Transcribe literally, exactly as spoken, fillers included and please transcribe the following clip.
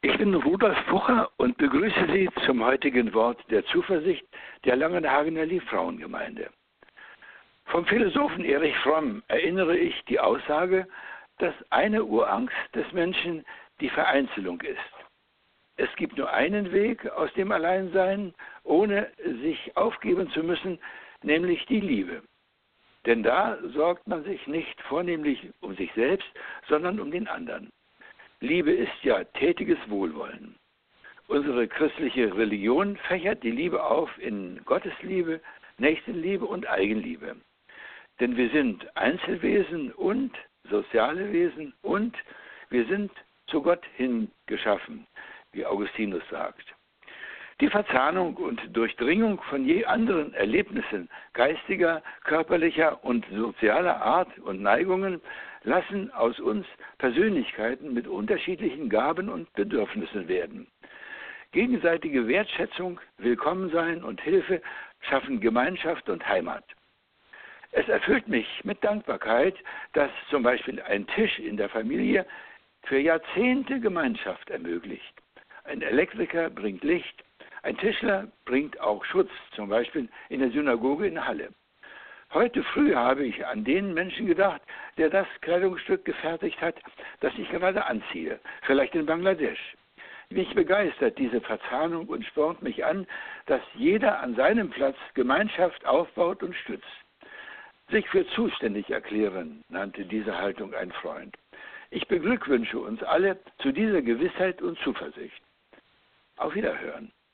Ich bin Rudolf Pucher und begrüße Sie zum heutigen Wort der Zuversicht der Langenhagener Liebfrauengemeinde. Vom Philosophen Erich Fromm erinnere ich die Aussage, dass eine Urangst des Menschen die Vereinzelung ist. Es gibt nur einen Weg aus dem Alleinsein, ohne sich aufgeben zu müssen, nämlich die Liebe. Denn da sorgt man sich nicht vornehmlich um sich selbst, sondern um den anderen. Liebe ist ja tätiges Wohlwollen. Unsere christliche Religion fächert die Liebe auf in Gottesliebe, Nächstenliebe und Eigenliebe. Denn wir sind Einzelwesen und soziale Wesen und wir sind zu Gott hin geschaffen, wie Augustinus sagt. Die Verzahnung und Durchdringung von je anderen Erlebnissen geistiger, körperlicher und sozialer Art und Neigungen lassen aus uns Persönlichkeiten mit unterschiedlichen Gaben und Bedürfnissen werden. Gegenseitige Wertschätzung, Willkommensein und Hilfe schaffen Gemeinschaft und Heimat. Es erfüllt mich mit Dankbarkeit, dass zum Beispiel ein Tisch in der Familie für Jahrzehnte Gemeinschaft ermöglicht. Ein Elektriker bringt Licht, ein Tischler bringt auch Schutz, zum Beispiel in der Synagoge in Halle. Heute früh habe ich an den Menschen gedacht, der das Kleidungsstück gefertigt hat, das ich gerade anziehe, vielleicht in Bangladesch. Mich begeistert diese Verzahnung und spornt mich an, dass jeder an seinem Platz Gemeinschaft aufbaut und stützt. Sich für zuständig erklären, nannte diese Haltung ein Freund. Ich beglückwünsche uns alle zu dieser Gewissheit und Zuversicht. Auf Wiederhören.